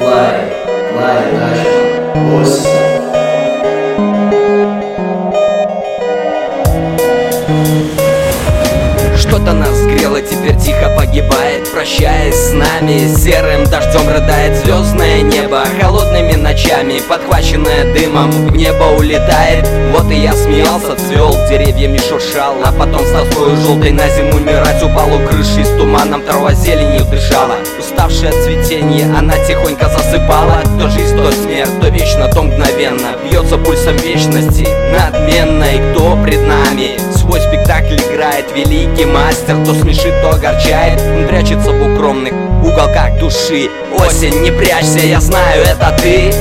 Клай Тачман, осень. Что-то нас сгрело, теперь тихо погибает, прощаясь с нами. Серым дождем рыдает звездное небо, холодными ночами, подхваченное дымом, в небо улетает. Вот и я смеялся, цвел, деревьями шуршал, а потом с тоскою желтой на зиму умирать упал у крыши, с туманом трава зеленью дышала. Уставшее от цветения, она тихонько засыпала. То жизнь, то смерть, то вечно, то мгновенно, бьется пульсом вечности, надменно. И кто пред нами свой спектакль играет, великий мастер, то смешит, то огорчает. Он прячется в укромных уголках души. Осень, не прячься, я знаю, это ты.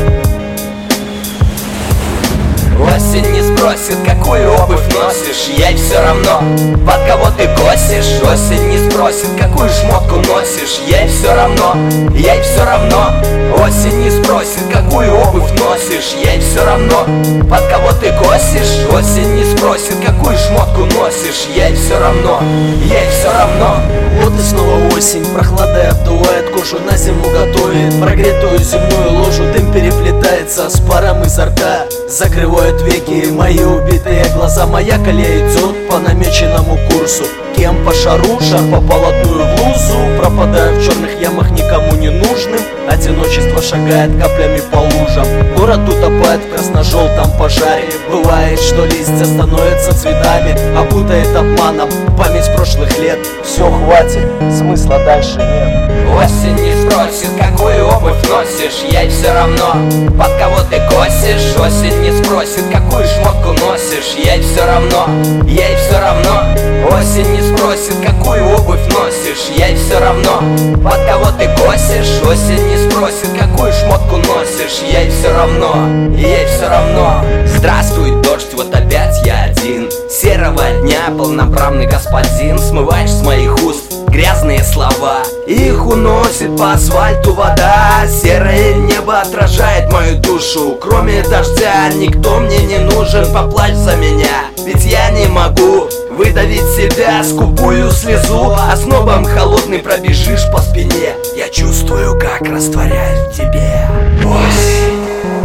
Осень не спросит, какую обувь носишь, ей все равно, под кого ты косишь. Осень не спросит, какую шмотку носишь, ей все равно, ей все равно. Осень не спросит, какую обувь носишь, ей все равно, под кого ты косишь. Осень не спросит, какую шмотку носишь, ей все равно, ей все равно. Вот и снова осень, прохлада обдувает кожу, на зиму готовит прогретую земную ложу. Дым переплетается с паром изо рта, закрывают веки мои убитые глаза. Моя колея идет по намеченному курсу, кем по шару, шар по полотную в лузу. Пропадаю в черных ямах никому не нужным, одиночество шагает каплями по лужам. Город утопает в красно-желтом пожаре. Бывает, что листья становятся цветами, опутает обманом память прошлых лет. Все, хватит, смысла дальше нет. Осень не спросит, какую обувь носишь, ей все равно, под кого ты косишь. Осень не спросит, какую шмотку носишь, ей все равно, ей все равно. Осень не спросит, какую обувь носишь, ей все равно, под кого ты косишь. Осень не спросит, какую шмотку носишь, ей все равно, ей все равно. Здравствуй, дождь, вот опять я один. Серого дня полноправный господин, смываешь с моих уст грязные слова, их уносит по асфальту вода. Серое небо отражает мою душу, кроме дождя никто мне не нужен. Поплачь за меня, ведь я не могу выдавить себя скупую слезу, а снобом холодный пробежишь по спине. Я чувствую, как растворяюсь в тебе. Осень.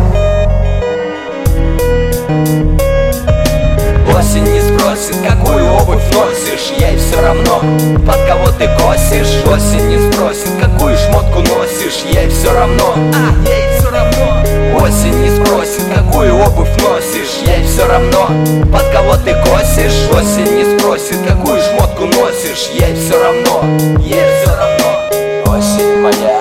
Осень не спросит, какую обувь носишь, ей все равно, под кого ты косишь. Осень не спросит, какую шмотку носишь, ей все равно, ей все равно. Осень не спросит, какую обувь носишь, ей все равно, под кого ты косишь. Осень не спросит, какую шмотку носишь, ей все равно, ей все равно. Осень моя.